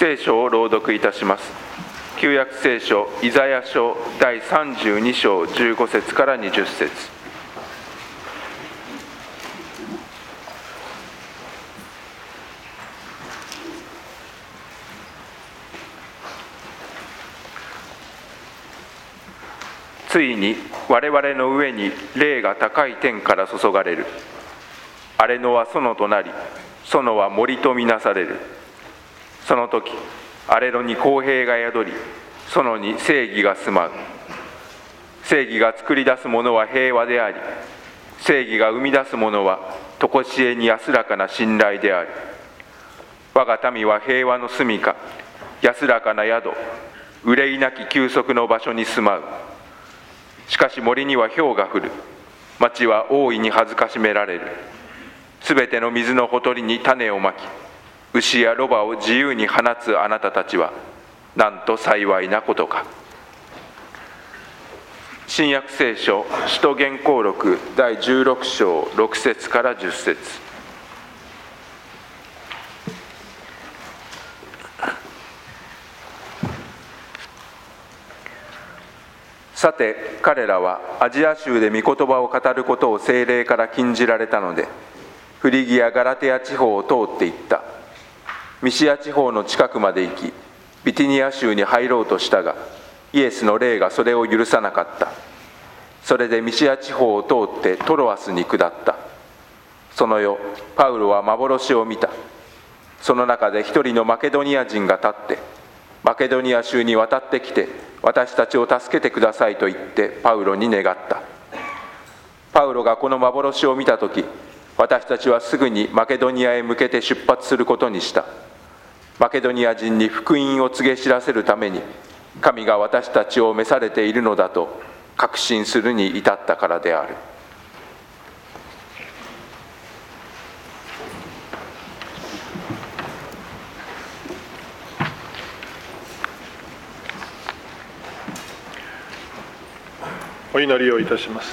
聖書を朗読いたします。旧約聖書イザヤ書第32章15節から20節。ついに我々の上に霊が高い天から注がれる。荒野は園となり、園は森とみなされる。その時、荒野に公平が宿り、園に正義が住まう。正義が作り出すものは平和であり、正義が生み出すものは常しえに安らかな信頼である。我が民は平和の住処、安らかな宿、憂いなき休息の場所に住まう。しかし森には雹が降る。町は大いに恥ずかしめられる。すべての水のほとりに種をまき、牛やロバを自由に放つあなたたちは、なんと幸いなことか。新約聖書使徒言行録第16章6節から10節。さて彼らはアジア州で御言葉を語ることを聖霊から禁じられたので、フリギア・ガラテヤ地方を通って行った。ミシア地方の近くまで行き、ビティニア州に入ろうとしたが、イエスの霊がそれを許さなかった。それでミシア地方を通ってトロアスに下った。その夜、パウロは幻を見た。その中で一人のマケドニア人が立って、マケドニア州に渡ってきて、私たちを助けてくださいと言ってパウロに願った。パウロがこの幻を見たとき、私たちはすぐにマケドニアへ向けて出発することにした。マケドニア人に福音を告げ知らせるために、神が私たちを召されているのだと確信するに至ったからである。 お祈りをいたします。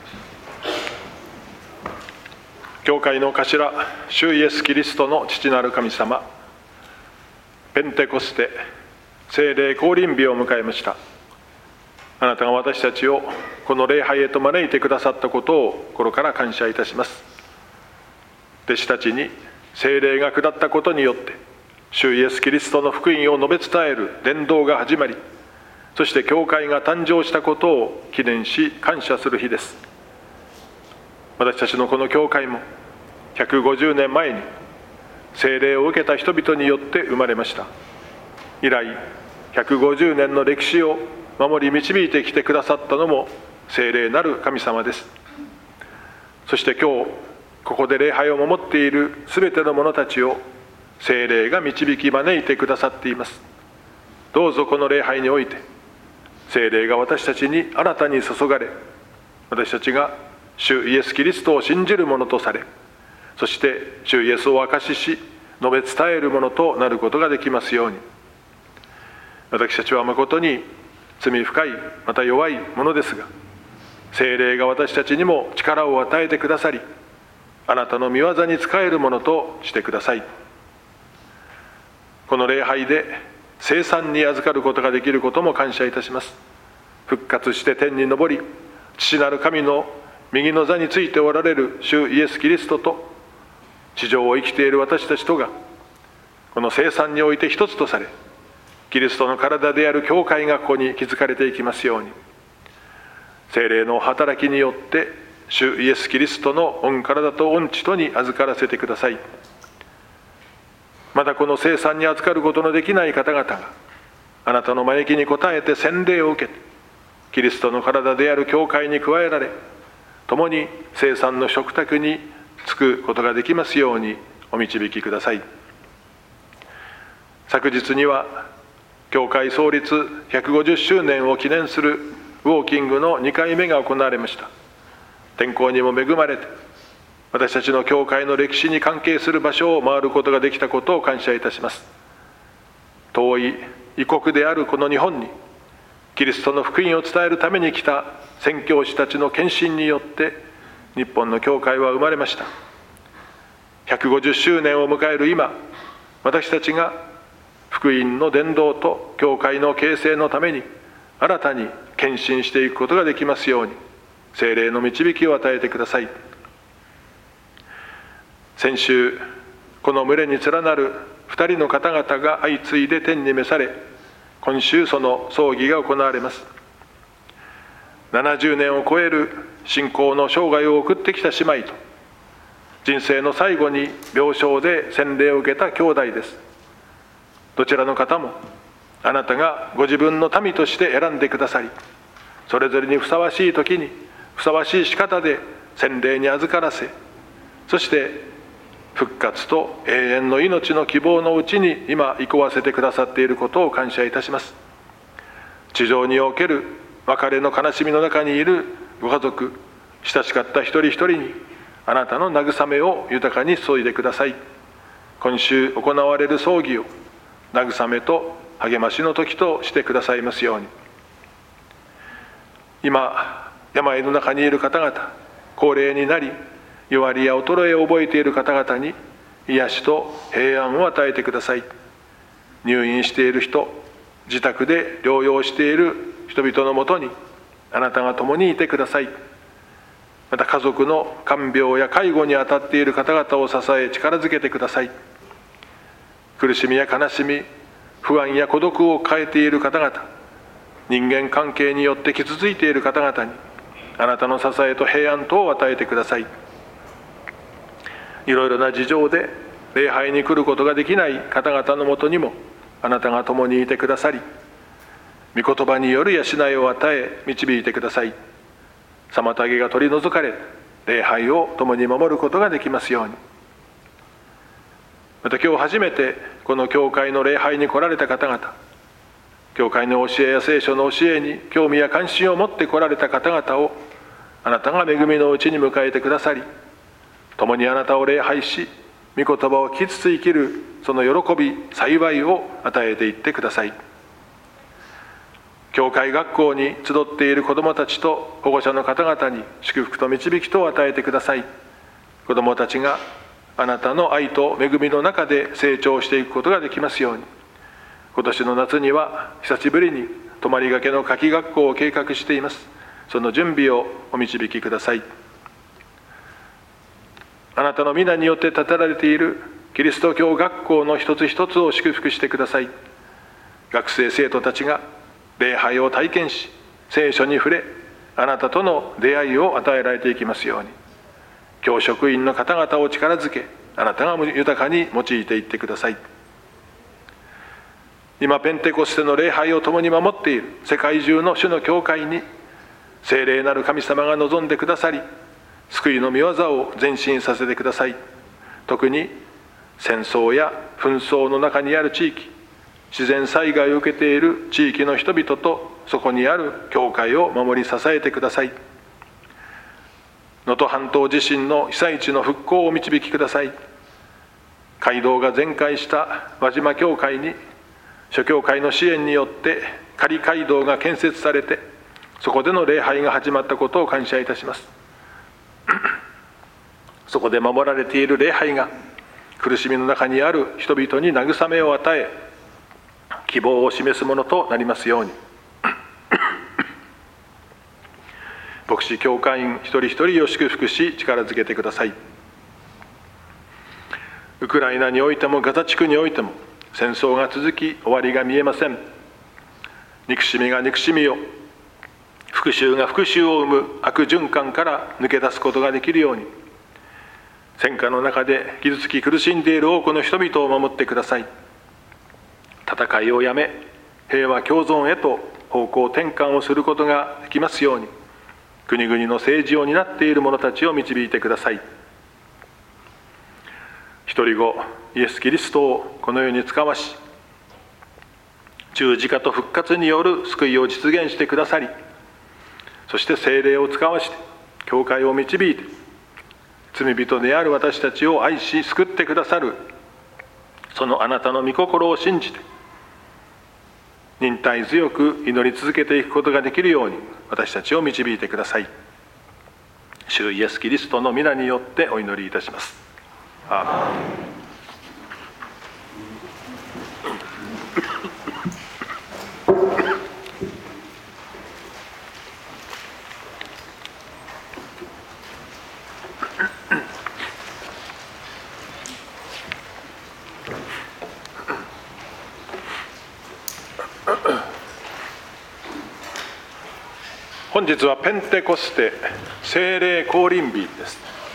教会の頭、主イエス・キリストの父なる神様、ペンテコステ聖霊降臨日を迎えました。あなたが私たちをこの礼拝へと招いてくださったことを心から感謝いたします。弟子たちに聖霊が下ったことによって、主イエス・キリストの福音を述べ伝える伝道が始まり、そして教会が誕生したことを記念し感謝する日です。私たちのこの教会も150年前に聖霊を受けた人々によって生まれました。以来150年の歴史を守り導いてきてくださったのも聖霊なる神様です。そして今日ここで礼拝を守っているすべての者たちを聖霊が導き招いてくださっています。どうぞこの礼拝において聖霊が私たちに新たに注がれ、私たちが主イエス・キリストを信じる者とされ、そして主イエスを証しし述べ伝えるものとなることができますように。私たちは誠に罪深い、また弱いものですが、聖霊が私たちにも力を与えてくださり、あなたの御業に仕えるものとしてください。この礼拝で聖餐に預かることができることも感謝いたします。復活して天に昇り、父なる神の右の座についておられる主イエス・キリストと、地上を生きている私たちとがこの聖餐において一つとされ、キリストの体である教会がここに築かれていきますように。聖霊の働きによって主イエス・キリストの御体と御血とに預からせてください。またこの聖餐に預かることのできない方々があなたの招きに応えて洗礼を受けて、キリストの体である教会に加えられ、共に聖餐の食卓に就くことができますようにお導きください。昨日には教会創立150周年を記念するウォーキングの2回目が行われました。天候にも恵まれて、私たちの教会の歴史に関係する場所を回ることができたことを感謝いたします。遠い異国であるこの日本に、キリストの福音を伝えるために来た宣教師たちの献身によって日本の教会は生まれました。150周年を迎える今、私たちが福福音の伝道と教会の形成のために新たに献身していくことができますように、聖霊の導きを与えてください。先週、この群れに連なる2人の方々が相次いで天に召され、今週その葬儀が行われます。70年を超える信仰の生涯を送ってきた姉妹と、人生の最後に病床で洗礼を受けた兄弟です。どちらの方もあなたがご自分の民として選んでくださり、それぞれにふさわしい時にふさわしい仕方で洗礼に預からせ、そして復活と永遠の命の希望のうちに今憩わせてくださっていることを感謝いたします。地上における別れの悲しみの中にいるご家族、親しかった一人一人にあなたの慰めを豊かに注いでください。今週行われる葬儀を慰めと励ましの時としてくださいますように。今病の中にいる方々、高齢になり弱りや衰えを覚えている方々に癒しと平安を与えてください。入院している人、自宅で療養している人々のもとにあなたが共にいてください。また家族の看病や介護に当たっている方々を支え力づけてください。苦しみや悲しみ、不安や孤独を抱えている方々、人間関係によって傷ついている方々にあなたの支えと平安とを与えてください。いろいろな事情で礼拝に来ることができない方々のもとにもあなたが共にいてくださり、御言葉による養いを与え導いてください。妨げが取り除かれ、礼拝を共に守ることができますように。また今日初めてこの教会の礼拝に来られた方々、教会の教えや聖書の教えに興味や関心を持って来られた方々をあなたが恵みのうちに迎えてくださり、共にあなたを礼拝し、御言葉を聞きつつ生きるその喜び、幸いを与えていってください。教会学校に集っている子どもたちと保護者の方々に祝福と導きとを与えてください。子どもたちがあなたの愛と恵みの中で成長していくことができますように。今年の夏には久しぶりに泊まりがけの夏季学校を計画しています。その準備をお導きください。あなたの皆によって建てられているキリスト教学校の一つ一つを祝福してください。学生生徒たちが礼拝を体験し、聖書に触れ、あなたとの出会いを与えられていきますように。教職員の方々を力づけ、あなたが豊かに用いていってください。今ペンテコステの礼拝を共に守っている世界中の主の教会に、聖霊なる神様が望んでくださり、救いの御業を前進させてください。特に戦争や紛争の中にある地域、自然災害を受けている地域の人々とそこにある教会を守り支えてください。能登半島地震の被災地の復興を導きください。街道が全壊した輪島教会に諸教会の支援によって仮街道が建設されて、そこでの礼拝が始まったことを感謝いたします。そこで守られている礼拝が苦しみの中にある人々に慰めを与え、希望を示すものとなりますように。牧師教会員一人一人を祝福し力づけてください。ウクライナにおいてもガザ地区においても戦争が続き終わりが見えません。憎しみが憎しみを、復讐が復讐を生む悪循環から抜け出すことができるように、戦火の中で傷つき苦しんでいる多くの人々を守ってください。戦いをやめ、平和共存へと方向転換をすることができますように、国々の政治を担っている者たちを導いてください。一人子イエス・キリストをこの世に使わし、十字架と復活による救いを実現してくださり、そして聖霊を使わして教会を導いて、罪人である私たちを愛し救ってくださるそのあなたの御心を信じて、忍耐強く祈り続けていくことができるように私たちを導いてください。主イエス・キリストの皆によってお祈りいたします。アーメン。 本日はペンテコステ聖霊降臨日です。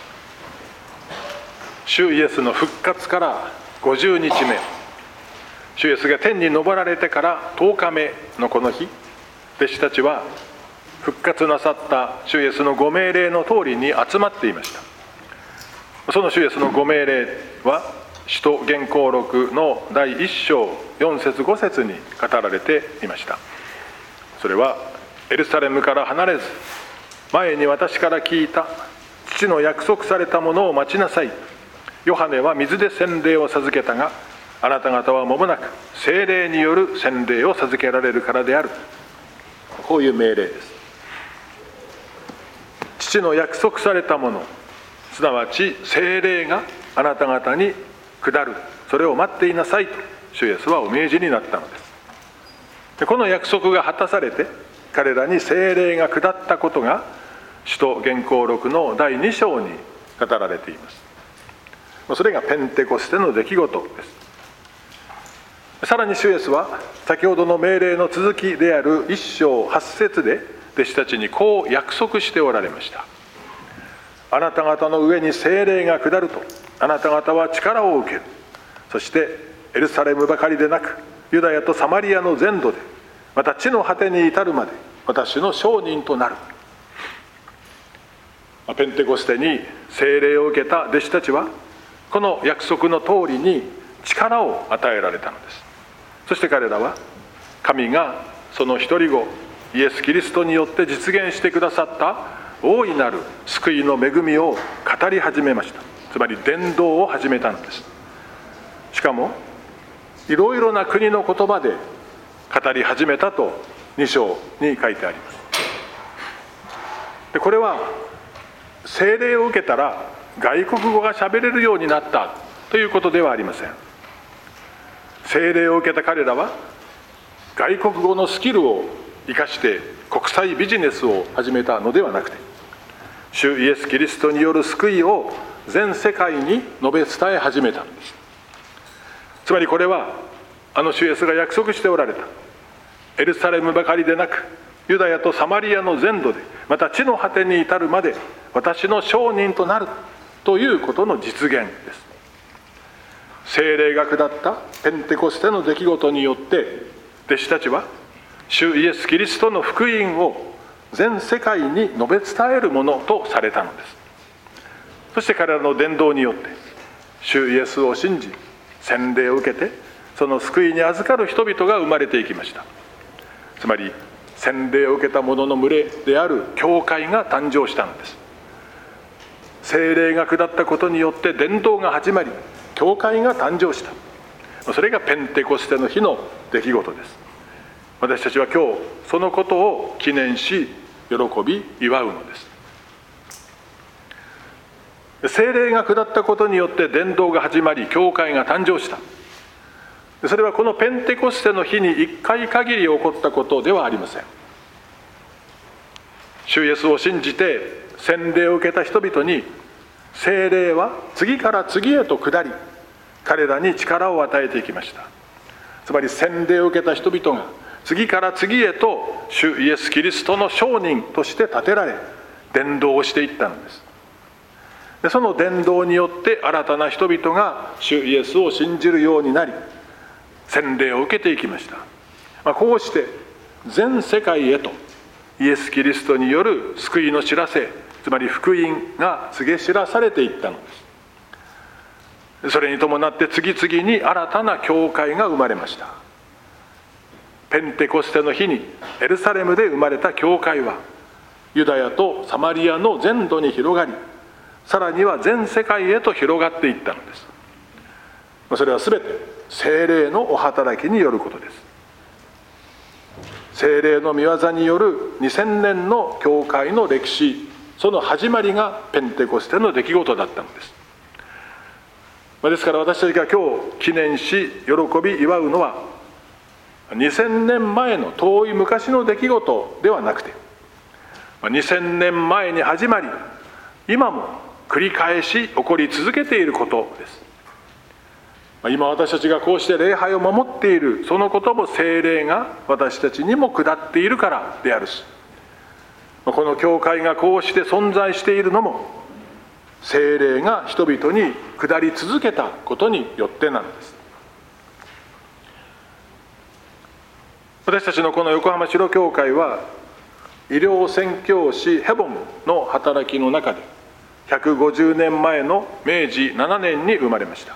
主イエスの復活から50日目、主イエスが天に昇られてから10日目のこの日、弟子たちは復活なさった主イエスのご命令の通りに集まっていました。その主イエスのご命令は使徒言行録の第1章4節5節に語られていました。それは、エルサレムから離れず、前に私から聞いた父の約束されたものを待ちなさい。ヨハネは水で洗礼を授けたが、あなた方は間もなく聖霊による洗礼を授けられるからである。こういう命令です。父の約束されたもの、すなわち聖霊があなた方に下る、それを待っていなさいと主イエスはお命じになったのです。でこの約束が果たされて、彼らに聖霊が下ったことが使徒言行録の第2章に語られています。それがペンテコステの出来事です。さらに主イエスは先ほどの命令の続きである1章8節で弟子たちにこう約束しておられました。あなた方の上に聖霊が下ると、あなた方は力を受ける。そしてエルサレムばかりでなく、ユダヤとサマリアの全土で、また地の果てに至るまで私の証人となる。ペンテコステに聖霊を受けた弟子たちは、この約束の通りに力を与えられたのです。そして彼らは、神がその一人子イエス・キリストによって実現してくださった大いなる救いの恵みを語り始めました。つまり伝道を始めたのです。しかもいろいろな国の言葉で語り始めたと2章に書いてあります。でこれは聖霊を受けたら外国語が喋れるようになったということではありません。聖霊を受けた彼らは外国語のスキルを生かして国際ビジネスを始めたのではなくて、主イエス・キリストによる救いを全世界に述べ伝え始めたのです。つまりこれは、主イエスが約束しておられたエルサレムばかりでなく、ユダヤとサマリアの全土で、また地の果てに至るまで私の証人となるということの実現です。聖霊が下ったペンテコステの出来事によって、弟子たちは主イエス・キリストの福音を全世界に述べ伝えるものとされたのです。そして彼らの伝道によって、主イエスを信じ洗礼を受けて、その救いに預かる人々が生まれていきました。つまり洗礼を受けた者の群れである教会が誕生したのです。聖霊が下ったことによって伝道が始まり、教会が誕生した。それがペンテコステの日の出来事です。私たちは今日そのことを記念し、喜び祝うのです。聖霊が下ったことによって伝道が始まり、教会が誕生した。それはこのペンテコステの日に1回限り起こったことではありません。主イエスを信じて洗礼を受けた人々に、聖霊は次から次へと下り、彼らに力を与えていきました。つまり洗礼を受けた人々が次から次へと主イエス・キリストの証人として立てられ、伝道をしていったのです。でその伝道によって新たな人々が主イエスを信じるようになり、洗礼を受けていきました。こうして全世界へとイエス・キリストによる救いの知らせ、つまり福音が告げ知らされていったのです。それに伴って次々に新たな教会が生まれました。ペンテコステの日にエルサレムで生まれた教会は、ユダヤとサマリアの全土に広がり、さらには全世界へと広がっていったのです。それはすべて聖霊のお働きによることです。聖霊の御業による2000年の教会の歴史、その始まりがペンテコステの出来事だったのです。ですから私たちが今日記念し喜び祝うのは、2000年前の遠い昔の出来事ではなくて、2000年前に始まり今も繰り返し起こり続けていることです。今私たちがこうして礼拝を守っているそのことも、聖霊が私たちにも下っているからであるし、 この教会がこうして存在しているのも、聖霊が人々に下り続けたことによってなのです。私たちのこの横浜城教会は、医療宣教師ヘボンの働きの中で150年前の明治7年に生まれました。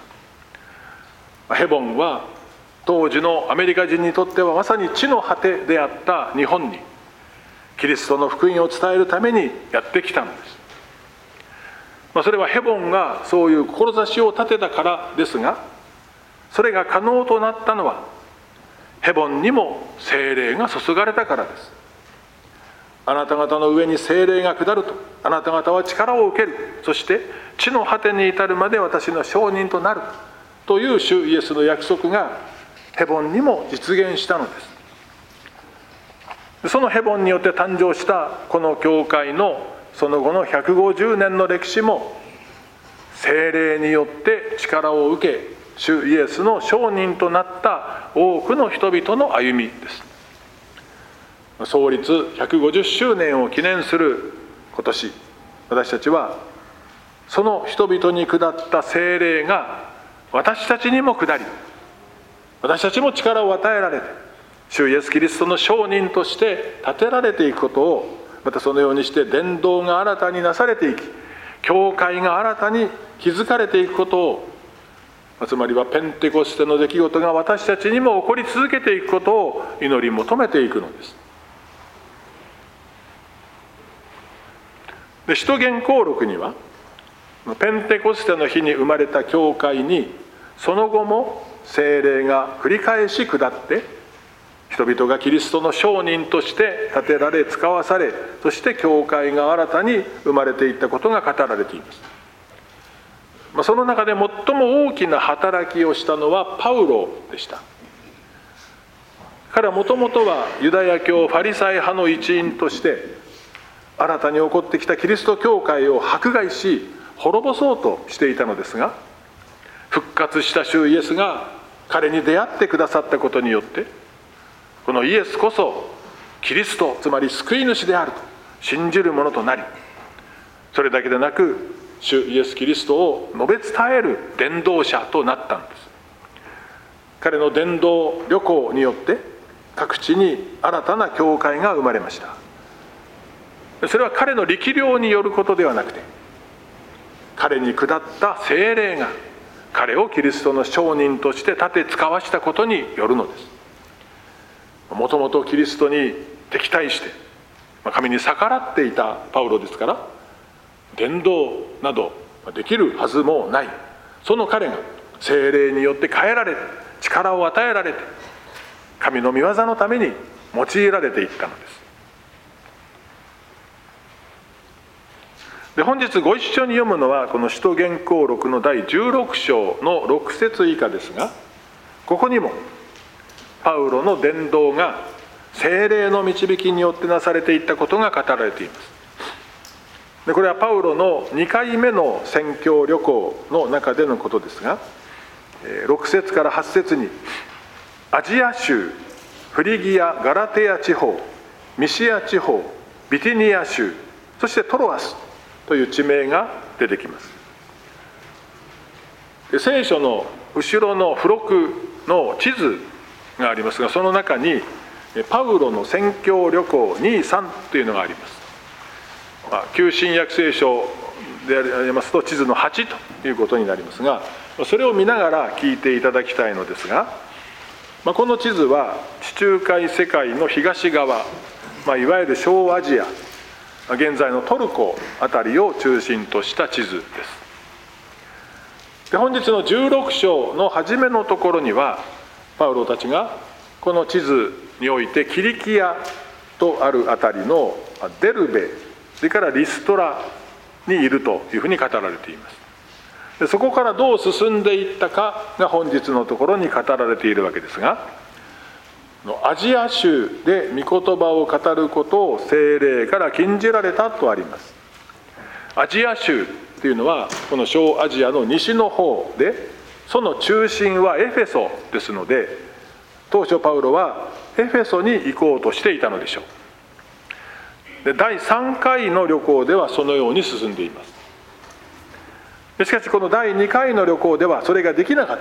ヘボンは当時のアメリカ人にとってはまさに地の果てであった日本にキリストの福音を伝えるためにやってきたのです。それはヘボンがそういう志を立てたからですが、それが可能となったのはヘボンにも聖霊が注がれたからです。あなた方の上に聖霊が下ると、あなた方は力を受ける、そして地の果てに至るまで私の証人となるという主イエスの約束がヘボンにも実現したのです。そのヘボンによって誕生したこの教会のその後の150年の歴史も、聖霊によって力を受け主イエスの証人となった多くの人々の歩みです。創立150周年を記念する今年、私たちはその人々に下った聖霊が私たちにも下り、私たちも力を与えられて主イエスキリストの証人として立てられていくことを、またそのようにして伝道が新たになされていき、教会が新たに築かれていくことを、つまりはペンテコステの出来事が私たちにも起こり続けていくことを祈り求めていくのです。使徒言行録には、ペンテコステの日に生まれた教会にその後も聖霊が繰り返し下って、人々がキリストの証人として立てられ使わされ、そして教会が新たに生まれていったことが語られています。その中で最も大きな働きをしたのはパウロでした。彼はもともとはユダヤ教ファリサイ派の一員として新たに起こってきたキリスト教会を迫害し滅ぼそうとしていたのですが、復活した主イエスが彼に出会ってくださったことによって、このイエスこそキリスト、つまり救い主であると信じるものとなり、それだけでなく主イエスキリストを述べ伝える伝道者となったんです。彼の伝道旅行によって各地に新たな教会が生まれました。それは彼の力量によることではなくて、彼に下った聖霊が彼をキリストの証人として立て使わしたことによるのです。もともとキリストに敵対して神に逆らっていたパウロですから、伝道などできるはずもない。その彼が聖霊によって変えられて、力を与えられて、神の御業のために用いられていったのです。で、本日ご一緒に読むのはこの使徒言行録の第16章の6節以下ですが、ここにもパウロの伝道が聖霊の導きによってなされていったことが語られています。で、これはパウロの2回目の宣教旅行の中でのことですが、6節から8節にアジア州、フリギア・ガラテヤ地方、ミシア地方、ビティニア州、そしてトロアスという地名が出てきます。で、聖書の後ろの付録の地図がありますが、その中にパウロの宣教旅行2、3というのがあります。旧新約聖書でありますと地図の8ということになりますが、それを見ながら聞いていただきたいのですが、この地図は地中海世界の東側、いわゆる小アジア、現在のトルコあたりを中心とした地図です。で、本日の16章の初めのところには、パウロたちがこの地図においてキリキアとあるあたりのデルベ、それからリストラにいるというふうに語られています。で、そこからどう進んでいったかが本日のところに語られているわけですが、アジア州で御言葉を語ることを聖霊から禁じられたとあります。アジア州というのはこの小アジアの西の方で、その中心はエフェソですので、当初パウロはエフェソに行こうとしていたのでしょう。 で第3回の旅行ではそのように進んでいます。しかしこの第2回の旅行ではそれができなかった。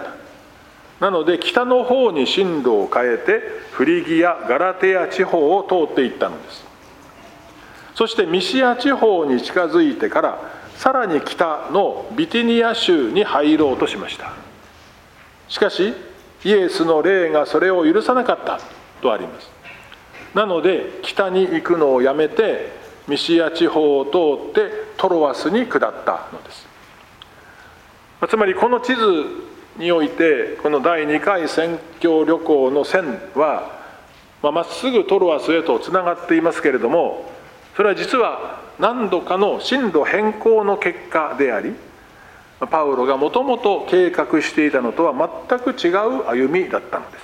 なので北の方に進路を変えてフリギア・ガラテヤ地方を通っていったのです。そしてミシア地方に近づいてからさらに北のビティニア州に入ろうとしました。しかしイエスの霊がそれを許さなかったとあります。なので北に行くのをやめてミシア地方を通ってトロアスに下ったのです。つまりこの地図においてこの第2回宣教旅行の線はまっすぐトロアスへとつながっていますけれども、それは実は何度かの進路変更の結果であり、パウロがもともと計画していたのとは全く違う歩みだったのです。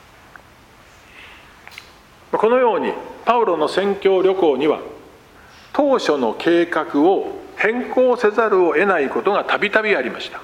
このようにパウロの宣教旅行には当初の計画を変更せざるを得ないことがたびたびありました。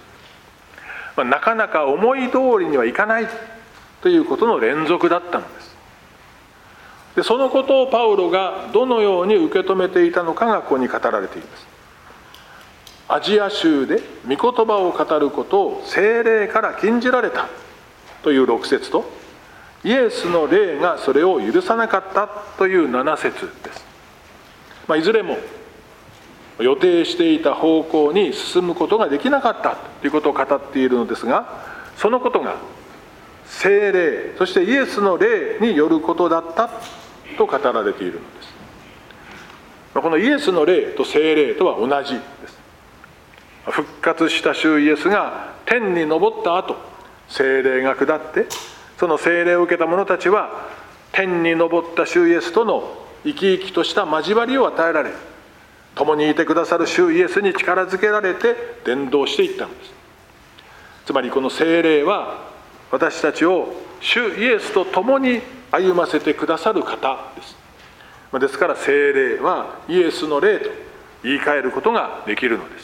なかなか思い通りにはいかないということの連続だったのです。でそのことをパウロがどのように受け止めていたのかがここに語られています。アジア州で御言葉を語ることを聖霊から禁じられたという6節と、イエスの霊がそれを許さなかったという7節です。いずれも予定していた方向に進むことができなかったということを語っているのですが、そのことが聖霊そしてイエスの霊によることだったと語られているのです。このイエスの霊と聖霊とは同じです。復活した主イエスが天に昇った後、聖霊が下って、その聖霊を受けた者たちは天に昇った主イエスとの生き生きとした交わりを与えられ、共にいてくださる主イエスに力づけられて伝道していったのです。つまりこの聖霊は私たちを主イエスと共に歩ませてくださる方です。ですから聖霊はイエスの霊と言い換えることができるのです。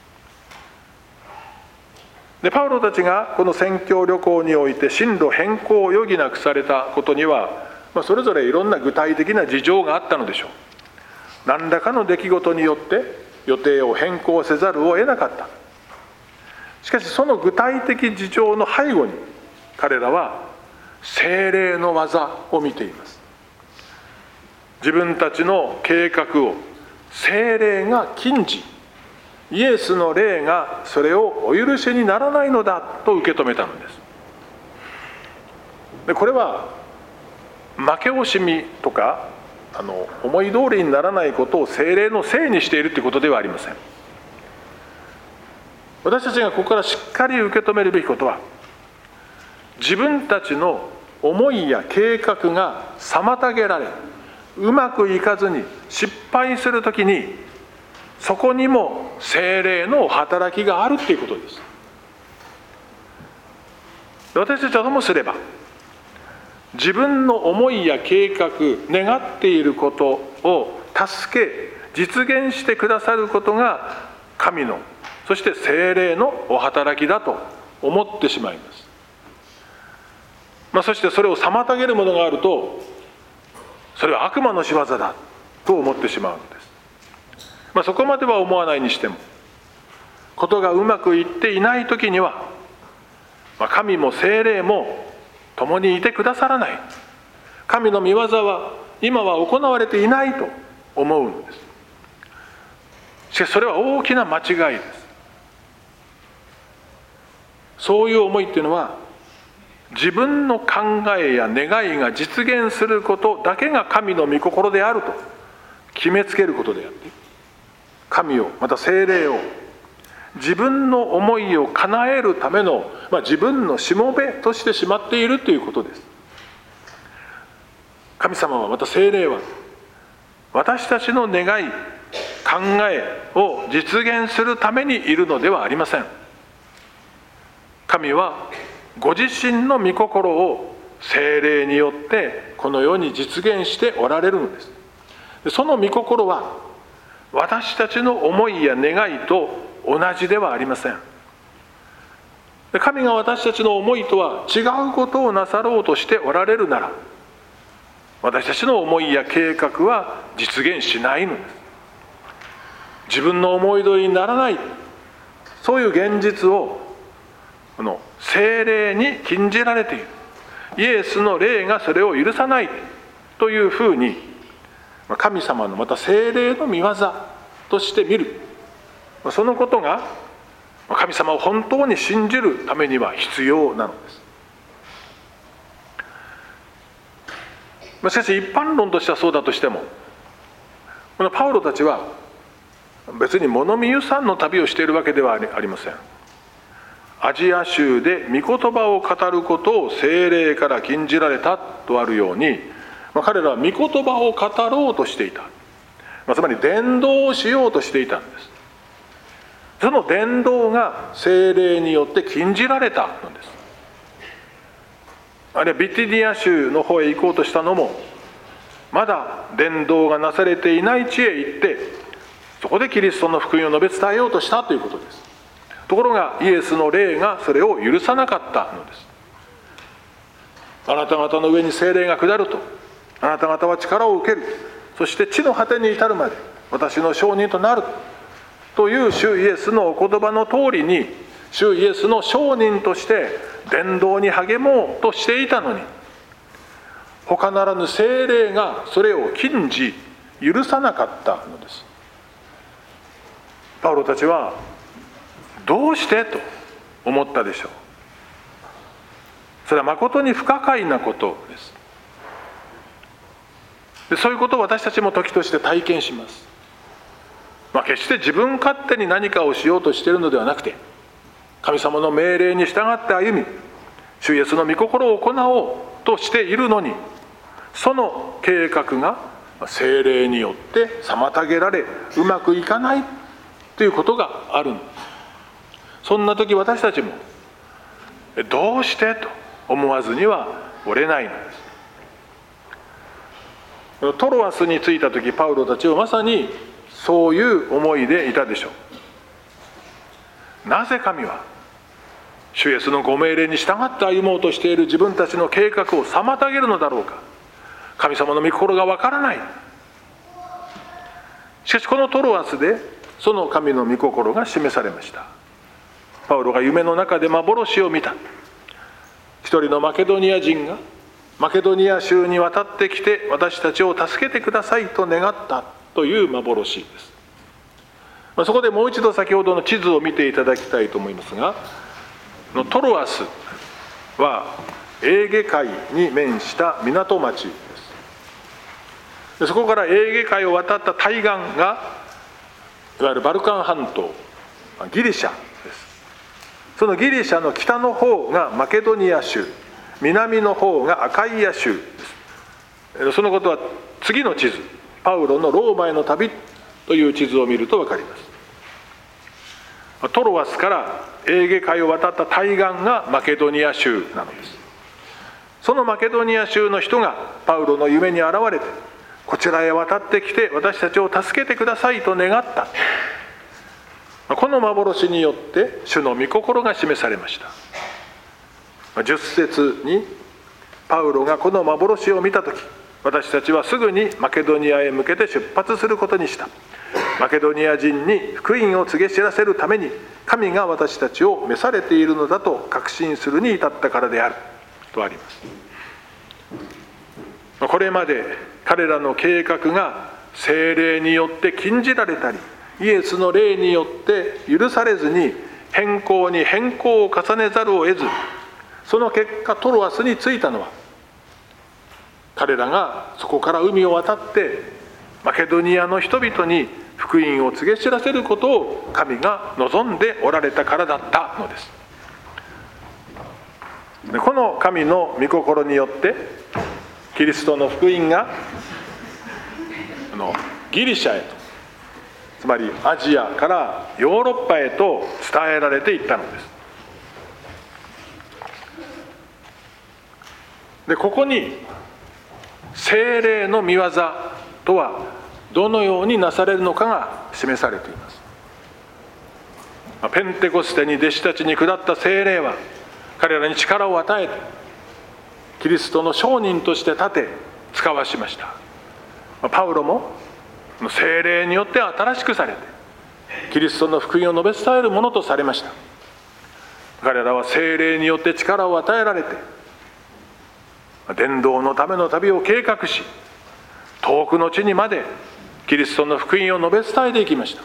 でパウロたちがこの宣教旅行において進路変更を余儀なくされたことには、それぞれいろんな具体的な事情があったのでしょう。何らかの出来事によって予定を変更せざるを得なかった。しかしその具体的事情の背後に彼らは聖霊の技を見ています。自分たちの計画を聖霊が禁じ、イエスの霊がそれをお許しにならないのだと受け止めたのです。でこれは負け惜しみとか思い通りにならないことを聖霊のせいにしているということではありません。私たちがここからしっかり受け止めるべきことは、自分たちの思いや計画が妨げられ、うまくいかずに失敗するときに、そこにも聖霊の働きがあるということです。私たちはともすれば、自分の思いや計画、願っていることを助け、実現してくださることが神の、そして聖霊のお働きだと思ってしまいます。そしてそれを妨げるものがあると、それは悪魔の仕業だと思ってしまうのです。そこまでは思わないにしても、ことがうまくいっていないときには、神も聖霊も共にいてくださらない。神の御業は今は行われていないと思うのです。しかしそれは大きな間違いです。そういう思いっていうのは、自分の考えや願いが実現することだけが神の御心であると決めつけることであって、神をまた聖霊を自分の思いを叶えるための、自分のしもべとしてしまっているということです。神様はまた聖霊は私たちの願い、考えを実現するためにいるのではありません。神はご自身の御心を聖霊によってこの世に実現しておられるのです。その御心は私たちの思いや願いと同じではありません。神が私たちの思いとは違うことをなさろうとしておられるなら、 私たちの思いや計画は実現しないのです。自分の思い通りにならない、そういう現実を聖霊に禁じられている。イエスの霊がそれを許さないというふうに、神様のまた聖霊の御業として見る。そのことが神様を本当に信じるためには必要なのです。しかし一般論としてはそうだとしても、このパウロたちは別に物見遊山の旅をしているわけではありません。アジア州で御言葉を語ることを聖霊から禁じられたとあるように、彼らは御言葉を語ろうとしていた、つまり伝道をしようとしていたんです。その伝道が聖霊によって禁じられたのです。あるいはビティニア州の方へ行こうとしたのも、まだ伝道がなされていない地へ行って、そこでキリストの福音を述べ伝えようとしたということです。ところがイエスの霊がそれを許さなかったのです。あなた方の上に聖霊が下ると、あなた方は力を受ける、そして地の果てに至るまで私の証人となるという主イエスのお言葉の通りに、主イエスの証人として伝道に励もうとしていたのに、他ならぬ聖霊がそれを禁じ許さなかったのです。パウロたちはどうしてと思ったでしょう。それは誠に不可解なことです。でそういうことを私たちも時として体験します。決して自分勝手に何かをしようとしているのではなくて、神様の命令に従って歩み、主イエスの御心を行おうとしているのに、その計画が聖霊によって妨げられ、うまくいかないということがあるんです。そんな時私たちもどうしてと思わずにはおれないのです。トロアスに着いた時、パウロたちはまさにそういう思いでいたでしょう。なぜ神は主イエスのご命令に従って歩もうとしている自分たちの計画を妨げるのだろうか。神様の御心がわからない。しかしこのトロアスでその神の御心が示されました。パウロが夢の中で幻を見た。一人のマケドニア人がマケドニア州に渡ってきて私たちを助けてくださいと願ったという幻です。そこでもう一度先ほどの地図を見ていただきたいと思いますが、トロアスはエーゲ海に面した港町です。そこからエーゲ海を渡った対岸がいわゆるバルカン半島、ギリシャです。そのギリシャの北の方がマケドニア州、南の方がアカイア州です。そのことは次の地図、パウロのローマへの旅という地図を見ると分かります。トロアスからエーゲ海を渡った対岸がマケドニア州なのです。そのマケドニア州の人がパウロの夢に現れて、こちらへ渡ってきて私たちを助けてくださいと願った。この幻によって主の御心が示されました。10節にパウロがこの幻を見たとき、私たちはすぐにマケドニアへ向けて出発することにした。マケドニア人に福音を告げ知らせるために神が私たちを召されているのだと確信するに至ったからであるとあります。これまで彼らの計画が聖霊によって禁じられたり、イエスの霊によって許されずに変更に変更を重ねざるを得ず、その結果トロアスに着いたのは、彼らがそこから海を渡ってマケドニアの人々に福音を告げ知らせることを神が望んでおられたからだったのです。この神の御心によってキリストの福音がギリシャへと、つまりアジアからヨーロッパへと伝えられていったのです。でここに聖霊の御業とはどのようになされるのかが示されています。ペンテコステに弟子たちに下った聖霊は彼らに力を与えて、キリストの証人として立て、 使わしました。パウロも聖霊によって新しくされてキリストの福音を述べ伝えるものとされました。彼らは聖霊によって力を与えられて伝道のための旅を計画し、遠くの地にまでキリストの福音を述べ伝えていきました。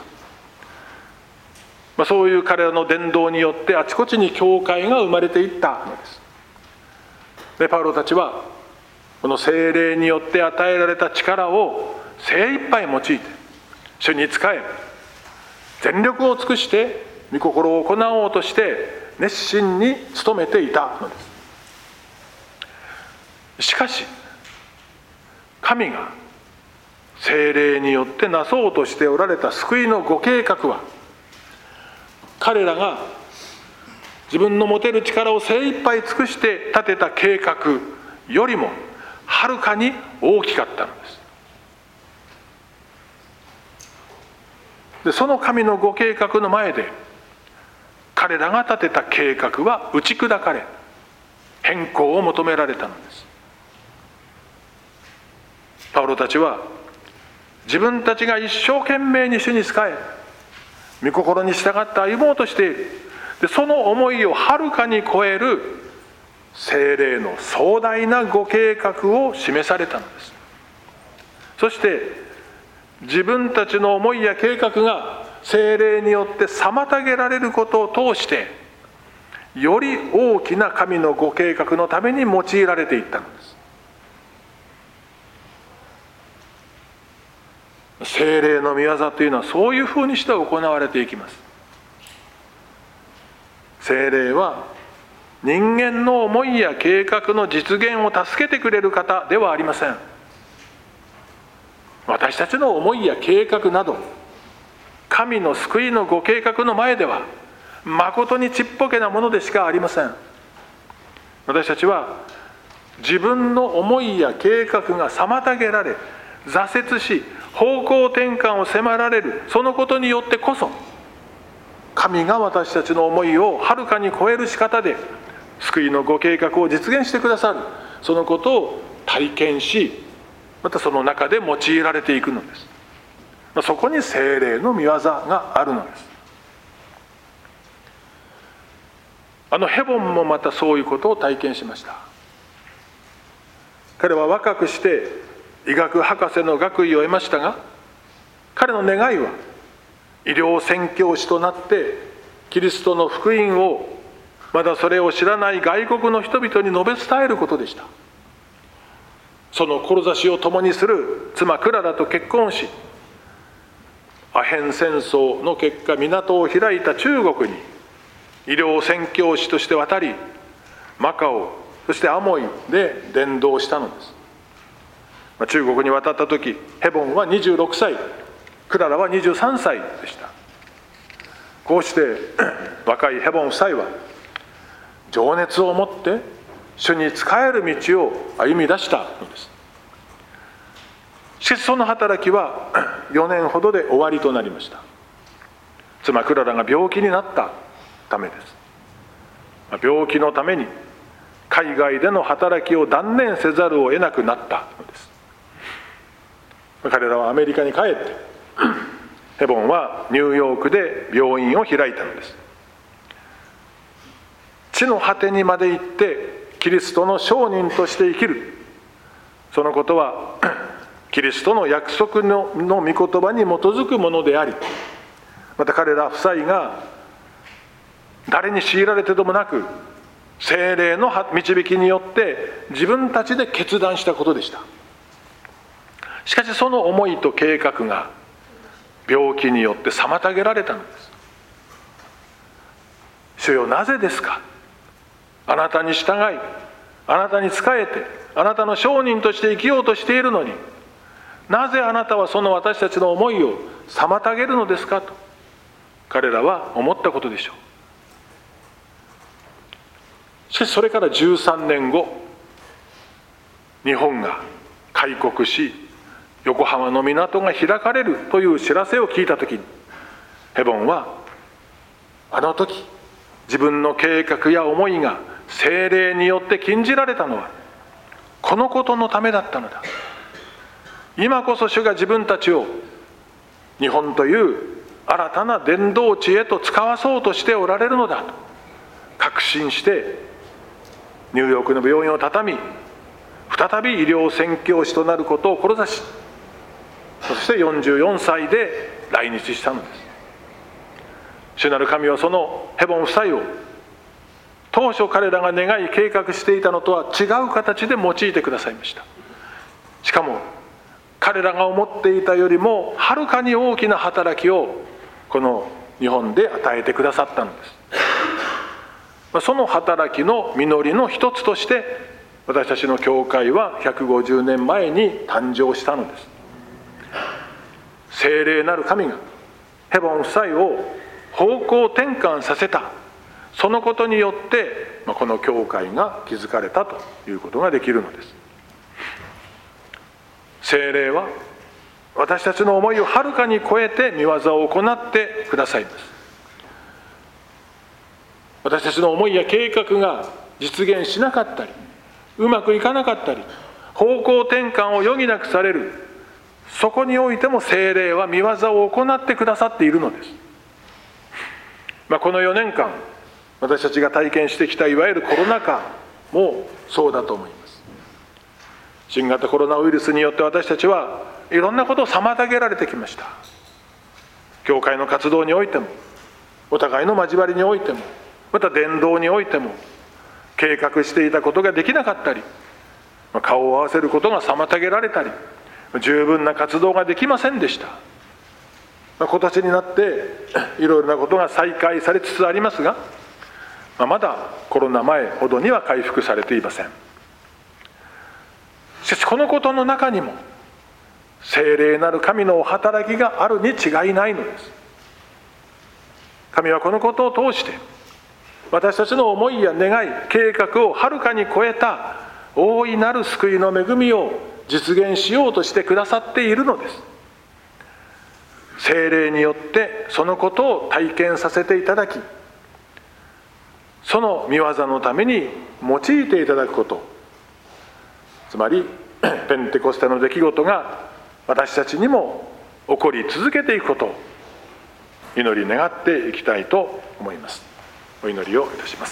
そういう彼らの伝道によってあちこちに教会が生まれていったのです。でパウロたちはこの聖霊によって与えられた力を精一杯用いて主に仕え、全力を尽くして御心を行おうとして熱心に努めていたのです。しかし神が聖霊によってなそうとしておられた救いのご計画は、彼らが自分の持てる力を精一杯尽くして立てた計画よりもはるかに大きかったのです。でその神のご計画の前で彼らが立てた計画は打ち砕かれ、変更を求められたのです。パウロたちは自分たちが一生懸命に主に仕え、御心に従って歩もうとしている。でその思いをはるかに超える聖霊の壮大なご計画を示されたのです。そして自分たちの思いや計画が聖霊によって妨げられることを通して、より大きな神のご計画のために用いられていったのです。聖霊の御業というのはそういうふうにして行われていきます。聖霊は人間の思いや計画の実現を助けてくれる方ではありません。私たちの思いや計画など神の救いのご計画の前では誠にちっぽけなものでしかありません。私たちは自分の思いや計画が妨げられ、挫折し方向転換を迫られる、そのことによってこそ神が私たちの思いをはるかに超える仕方で救いのご計画を実現してくださる、そのことを体験し、またその中で用いられていくのです。そこに聖霊の御業があるのです。ヘボンもまたそういうことを体験しました。彼は若くして医学博士の学位を得ましたが、彼の願いは医療宣教師となってキリストの福音をまだそれを知らない外国の人々に述べ伝えることでした。その志を共にする妻クララと結婚し、アヘン戦争の結果港を開いた中国に医療宣教師として渡り、マカオそしてアモイで伝道したのです。中国に渡った時、ヘボンは26歳、クララは23歳でした。こうして若いヘボン夫妻は情熱を持って主に仕える道を歩み出したのです。しかしその働きは4年ほどで終わりとなりました。妻クララが病気になったためです。病気のために海外での働きを断念せざるを得なくなったのです。彼らはアメリカに帰ってヘボンはニューヨークで病院を開いたのです。地の果てにまで行ってキリストの商人として生きる、そのことはキリストの約束の御言葉に基づくものであり、また彼ら夫妻が誰に強いられてでもなく聖霊の導きによって自分たちで決断したことでした。しかしその思いと計画が病気によって妨げられたのです。主よ、なぜですか。あなたに従い、あなたに仕えて、あなたの商人として生きようとしているのに、なぜあなたはその私たちの思いを妨げるのですかと彼らは思ったことでしょう。しかしそれから13年後、日本が開国し横浜の港が開かれるという知らせを聞いたときに、ヘボンはあの時自分の計画や思いが聖霊によって禁じられたのはこのことのためだったのだ、 今こそ主が自分たちを日本という新たな伝道地へと使わそうとしておられるのだと確信して、ニューヨークの病院を畳み、再び医療宣教師となることを志し、そして44歳で来日したのです。主なる神はそのヘボン夫妻を当初彼らが願い計画していたのとは違う形で用いてくださいました。しかも彼らが思っていたよりもはるかに大きな働きをこの日本で与えてくださったのです。その働きの実りの一つとして私たちの教会は150年前に誕生したのです。聖霊なる神がヘボン夫妻を方向転換させた、そのことによってこの教会が築かれたということができるのです。聖霊は私たちの思いをはるかに超えて御業を行ってくださいます。私たちの思いや計画が実現しなかったり、うまくいかなかったり、方向転換を余儀なくされる、そこにおいても聖霊は御業を行ってくださっているのです。この4年間私たちが体験してきたいわゆるコロナ禍もそうだと思います。新型コロナウイルスによって私たちはいろんなことを妨げられてきました。教会の活動においても、お互いの交わりにおいても、また伝道においても計画していたことができなかったり、顔を合わせることが妨げられたり、十分な活動ができませんでした。今年になっていろいろなことが再開されつつありますが、まだコロナ前ほどには回復されていません。しかしこのことの中にも聖霊なる神のお働きがあるに違いないのです。神はこのことを通して私たちの思いや願い、計画をはるかに超えた大いなる救いの恵みを実現しようとしてくださっているのです。聖霊によってそのことを体験させていただき、その御業のために用いていただくこと、つまりペンテコステの出来事が私たちにも起こり続けていくことを祈り願っていきたいと思います。お祈りをいたします。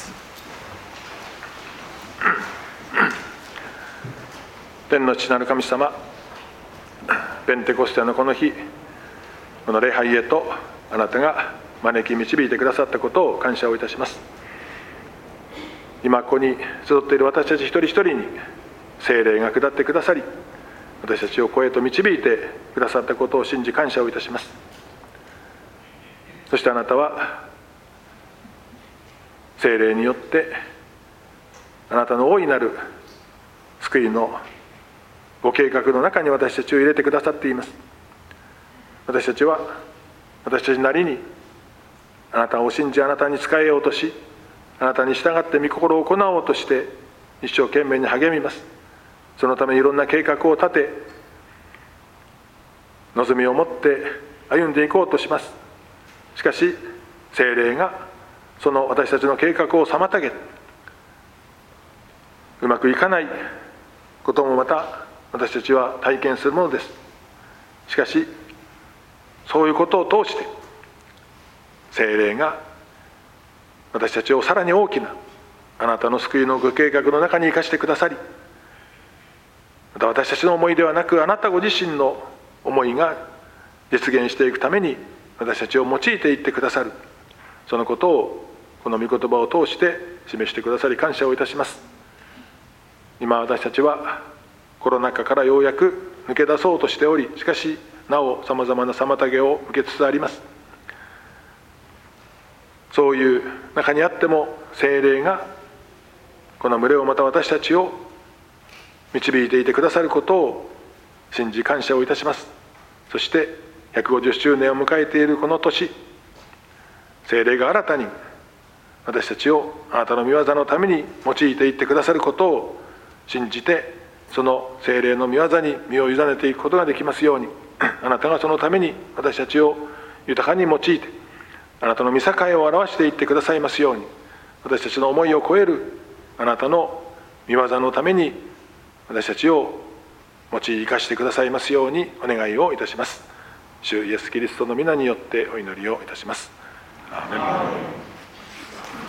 天の父なる神様、ペンテコステのこの日、この礼拝へとあなたが招き導いてくださったことを感謝をいたします。今ここに集っている私たち一人一人に聖霊が下ってくださり、私たちを声と導いてくださったことを信じ感謝をいたします。そしてあなたは聖霊によってあなたの大いなる救いのご計画の中に私たちを入れてくださっています。私たちは私たちなりにあなたを信じ、あなたに仕えようとし、あなたに従って御心を行おうとして一生懸命に励みます。そのためにいろんな計画を立て、望みを持って歩んでいこうとします。しかし聖霊がその私たちの計画を妨げ、うまくいかないこともまた私たちは体験するものです。しかしそういうことを通して聖霊が私たちをさらに大きなあなたの救いのご計画の中に生かしてくださり、また私たちの思いではなくあなたご自身の思いが実現していくために私たちを用いていってくださる、そのことをこの御言葉を通して示してくださり感謝をいたします。今私たちはコロナ禍からようやく抜け出そうとしており、しかしなおさまざまな妨げを受けつつあります。そういう中にあっても聖霊がこの群れをまた私たちを導いていてくださることを信じ感謝をいたします。そして150周年を迎えているこの年、聖霊が新たに私たちをあなたの御業のために用いていってくださることを信じて、その聖霊の御業に身を委ねていくことができますように、あなたがそのために私たちを豊かに用いてあなたの御栄を表していってくださいますように、私たちの思いを超えるあなたの御業のために私たちを用い生かしてくださいますようにお願いをいたします。主イエスキリストの皆によってお祈りをいたします。アーメン。